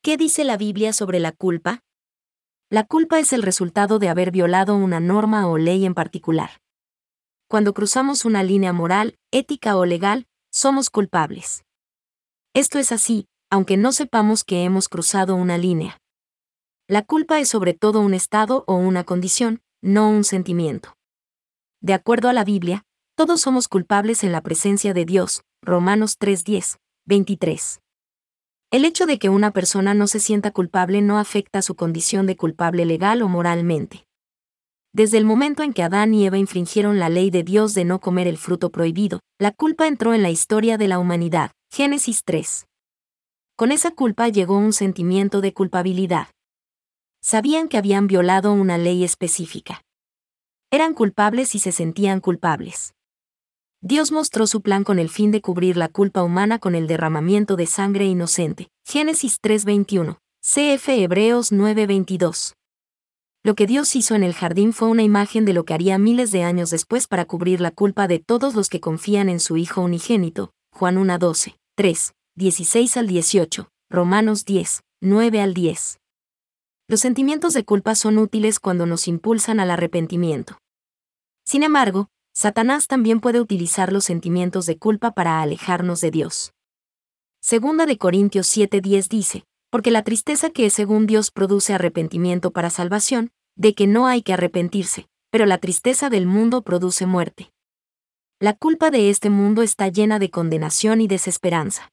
¿Qué dice la Biblia sobre la culpa? La culpa es el resultado de haber violado una norma o ley en particular. Cuando cruzamos una línea moral, ética o legal, somos culpables. Esto es así, aunque no sepamos que hemos cruzado una línea. La culpa es sobre todo un estado o una condición, no un sentimiento. De acuerdo a la Biblia, todos somos culpables en la presencia de Dios, Romanos 3:10, 23. El hecho de que una persona no se sienta culpable no afecta su condición de culpable legal o moralmente. Desde el momento en que Adán y Eva infringieron la ley de Dios de no comer el fruto prohibido, la culpa entró en la historia de la humanidad, Génesis 3. Con esa culpa llegó un sentimiento de culpabilidad. Sabían que habían violado una ley específica. Eran culpables y se sentían culpables. Dios mostró su plan con el fin de cubrir la culpa humana con el derramamiento de sangre inocente. Génesis 3:21, cf. Hebreos 9:22. Lo que Dios hizo en el jardín fue una imagen de lo que haría miles de años después para cubrir la culpa de todos los que confían en su Hijo unigénito. Juan 1:12, 3, 16 al 18, Romanos 10, 9 al 10. Los sentimientos de culpa son útiles cuando nos impulsan al arrepentimiento. Sin embargo, Satanás también puede utilizar los sentimientos de culpa para alejarnos de Dios. Segunda de Corintios 7:10 dice, porque la tristeza que es según Dios produce arrepentimiento para salvación, de que no hay que arrepentirse, pero la tristeza del mundo produce muerte. La culpa de este mundo está llena de condenación y desesperanza.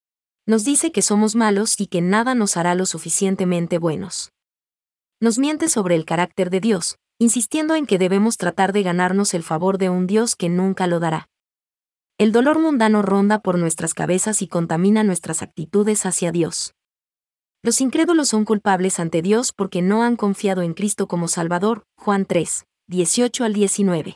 Nos dice que somos malos y que nada nos hará lo suficientemente buenos. Nos miente sobre el carácter de Dios, insistiendo en que debemos tratar de ganarnos el favor de un Dios que nunca lo dará. El dolor mundano ronda por nuestras cabezas y contamina nuestras actitudes hacia Dios. Los incrédulos son culpables ante Dios porque no han confiado en Cristo como Salvador, Juan 3, 18 al 19.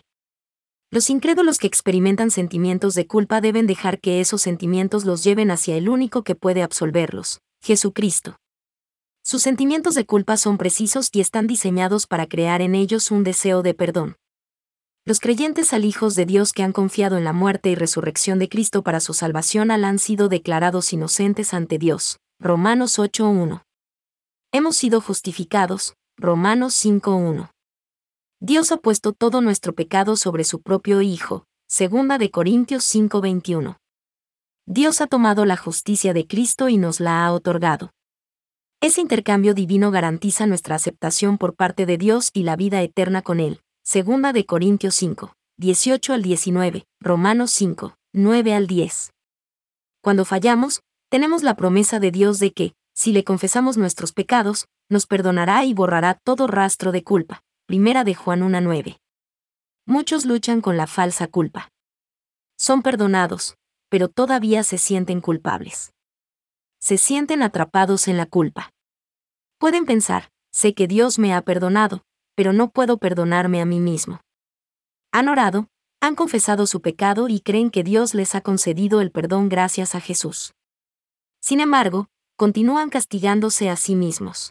Los incrédulos que experimentan sentimientos de culpa deben dejar que esos sentimientos los lleven hacia el único que puede absolverlos, Jesucristo. Sus sentimientos de culpa son precisos y están diseñados para crear en ellos un deseo de perdón. Los creyentes al hijos de Dios que han confiado en la muerte y resurrección de Cristo para su salvación han sido declarados inocentes ante Dios. Romanos 8:1. Hemos sido justificados. Romanos 5:1. Dios ha puesto todo nuestro pecado sobre su propio Hijo. Segunda de Corintios 5:21. Dios ha tomado la justicia de Cristo y nos la ha otorgado. Ese intercambio divino garantiza nuestra aceptación por parte de Dios y la vida eterna con Él. Segunda de Corintios 5, 18 al 19, Romanos 5, 9 al 10. Cuando fallamos, tenemos la promesa de Dios de que, si le confesamos nuestros pecados, nos perdonará y borrará todo rastro de culpa. Primera de Juan 1:9. Muchos luchan con la falsa culpa. Son perdonados, pero todavía se sienten culpables. Se sienten atrapados en la culpa. Pueden pensar, sé que Dios me ha perdonado, pero no puedo perdonarme a mí mismo. Han orado, han confesado su pecado y creen que Dios les ha concedido el perdón gracias a Jesús. Sin embargo, continúan castigándose a sí mismos.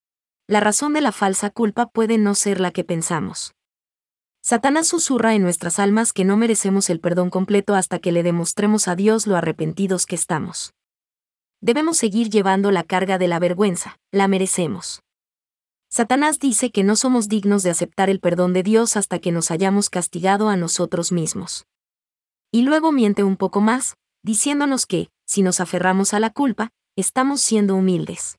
La razón de la falsa culpa puede no ser la que pensamos. Satanás susurra en nuestras almas que no merecemos el perdón completo hasta que le demostremos a Dios lo arrepentidos que estamos. Debemos seguir llevando la carga de la vergüenza, la merecemos. Satanás dice que no somos dignos de aceptar el perdón de Dios hasta que nos hayamos castigado a nosotros mismos. Y luego miente un poco más, diciéndonos que, si nos aferramos a la culpa, estamos siendo humildes.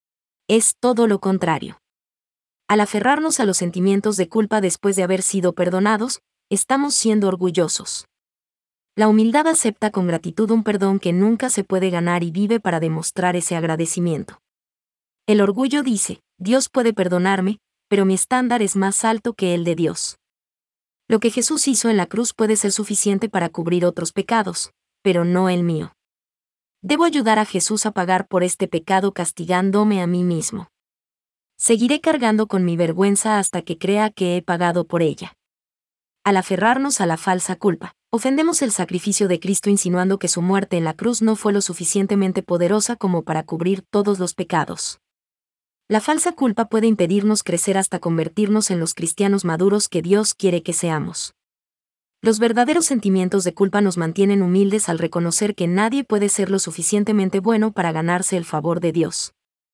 Es todo lo contrario. Al aferrarnos a los sentimientos de culpa después de haber sido perdonados, estamos siendo orgullosos. La humildad acepta con gratitud un perdón que nunca se puede ganar y vive para demostrar ese agradecimiento. El orgullo dice, Dios puede perdonarme, pero mi estándar es más alto que el de Dios. Lo que Jesús hizo en la cruz puede ser suficiente para cubrir otros pecados, pero no el mío. Debo ayudar a Jesús a pagar por este pecado castigándome a mí mismo. Seguiré cargando con mi vergüenza hasta que crea que he pagado por ella. Al aferrarnos a la falsa culpa, ofendemos el sacrificio de Cristo insinuando que su muerte en la cruz no fue lo suficientemente poderosa como para cubrir todos los pecados. La falsa culpa puede impedirnos crecer hasta convertirnos en los cristianos maduros que Dios quiere que seamos. Los verdaderos sentimientos de culpa nos mantienen humildes al reconocer que nadie puede ser lo suficientemente bueno para ganarse el favor de Dios.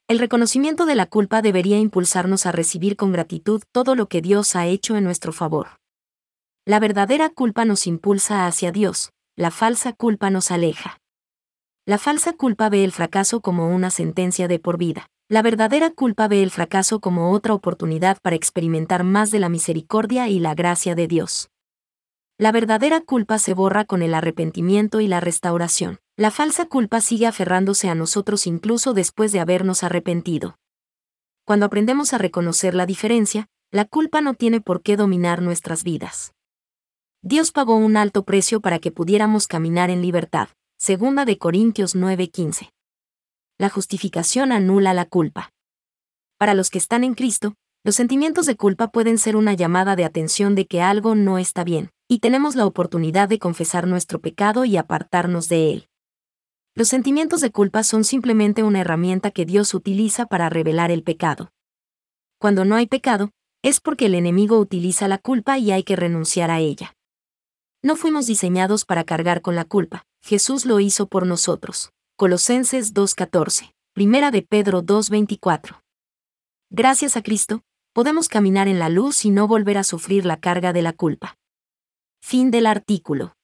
El reconocimiento de la culpa debería impulsarnos a recibir con gratitud todo lo que Dios ha hecho en nuestro favor. La verdadera culpa nos impulsa hacia Dios, la falsa culpa nos aleja. La falsa culpa ve el fracaso como una sentencia de por vida. La verdadera culpa ve el fracaso como otra oportunidad para experimentar más de la misericordia y la gracia de Dios. La verdadera culpa se borra con el arrepentimiento y la restauración. La falsa culpa sigue aferrándose a nosotros incluso después de habernos arrepentido. Cuando aprendemos a reconocer la diferencia, la culpa no tiene por qué dominar nuestras vidas. Dios pagó un alto precio para que pudiéramos caminar en libertad. 2 Corintios 9:15. La justificación anula la culpa. Para los que están en Cristo, los sentimientos de culpa pueden ser una llamada de atención de que algo no está bien, y tenemos la oportunidad de confesar nuestro pecado y apartarnos de él. Los sentimientos de culpa son simplemente una herramienta que Dios utiliza para revelar el pecado. Cuando no hay pecado, es porque el enemigo utiliza la culpa y hay que renunciar a ella. No fuimos diseñados para cargar con la culpa, Jesús lo hizo por nosotros. Colosenses 2:14, 1 de Pedro 2:24. Gracias a Cristo, podemos caminar en la luz y no volver a sufrir la carga de la culpa. Fin del artículo.